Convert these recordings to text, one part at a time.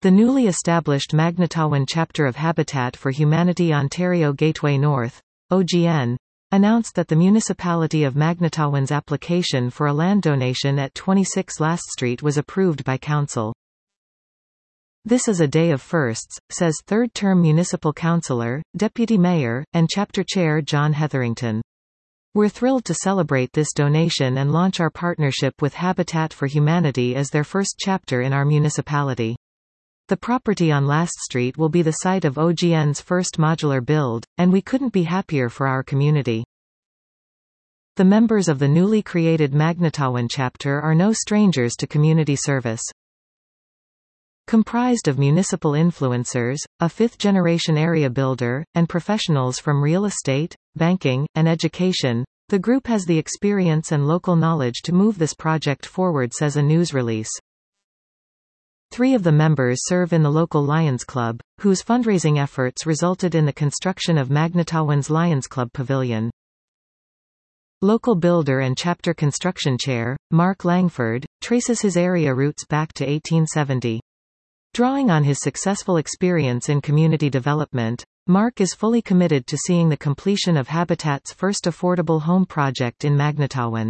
The newly established Magnetawan chapter of Habitat for Humanity Ontario Gateway North, OGN, announced that the municipality of Magnetawan application for a land donation at 26 Last Street was approved by Council. This is a day of firsts, says third-term municipal councillor, deputy mayor, and chapter chair John Hetherington. We're thrilled to celebrate this donation and launch our partnership with Habitat for Humanity as their first chapter in our municipality. The property on Last Street will be the site of OGN's first modular build, and we couldn't be happier for our community. The members of the newly created Magnetawan chapter are no strangers to community service. Comprised of municipal influencers, a fifth-generation area builder, and professionals from real estate, banking, and education, the group has the experience and local knowledge to move this project forward, says a news release. 3 of the members serve in the local Lions Club, whose fundraising efforts resulted in the construction of Magnetawan's Lions Club Pavilion. Local builder and chapter construction chair, Mark Langford, traces his area roots back to 1870. Drawing on his successful experience in community development, Mark is fully committed to seeing the completion of Habitat's first affordable home project in Magnetawan.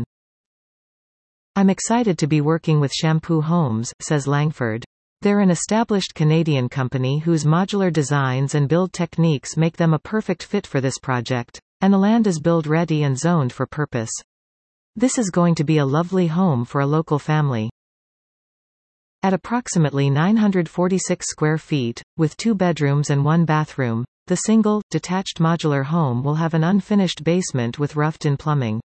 I'm excited to be working with Shampoo Homes, says Langford. They're an established Canadian company whose modular designs and build techniques make them a perfect fit for this project, and the land is build-ready and zoned for purpose. This is going to be a lovely home for a local family. At approximately 946 square feet, with 2 bedrooms and 1 bathroom, the single, detached modular home will have an unfinished basement with roughed-in plumbing.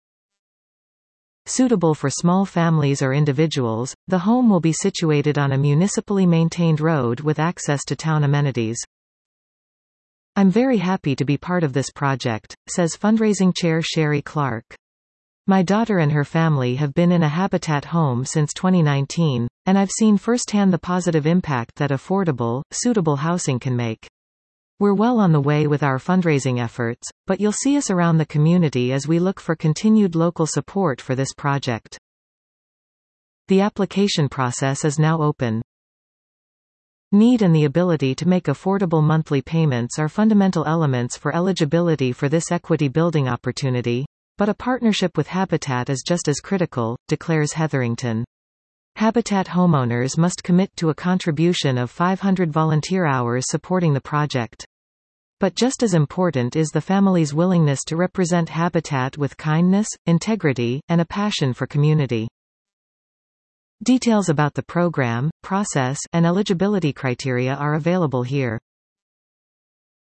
Suitable for small families or individuals, the home will be situated on a municipally maintained road with access to town amenities. I'm very happy to be part of this project, says fundraising chair Sherry Clark. My daughter and her family have been in a Habitat home since 2019, and I've seen firsthand the positive impact that affordable, suitable housing can make. We're well on the way with our fundraising efforts, but you'll see us around the community as we look for continued local support for this project. The application process is now open. Need and the ability to make affordable monthly payments are fundamental elements for eligibility for this equity building opportunity, but a partnership with Habitat is just as critical, declares Hetherington. Habitat homeowners must commit to a contribution of 500 volunteer hours supporting the project. But just as important is the family's willingness to represent Habitat with kindness, integrity, and a passion for community. Details about the program, process, and eligibility criteria are available here.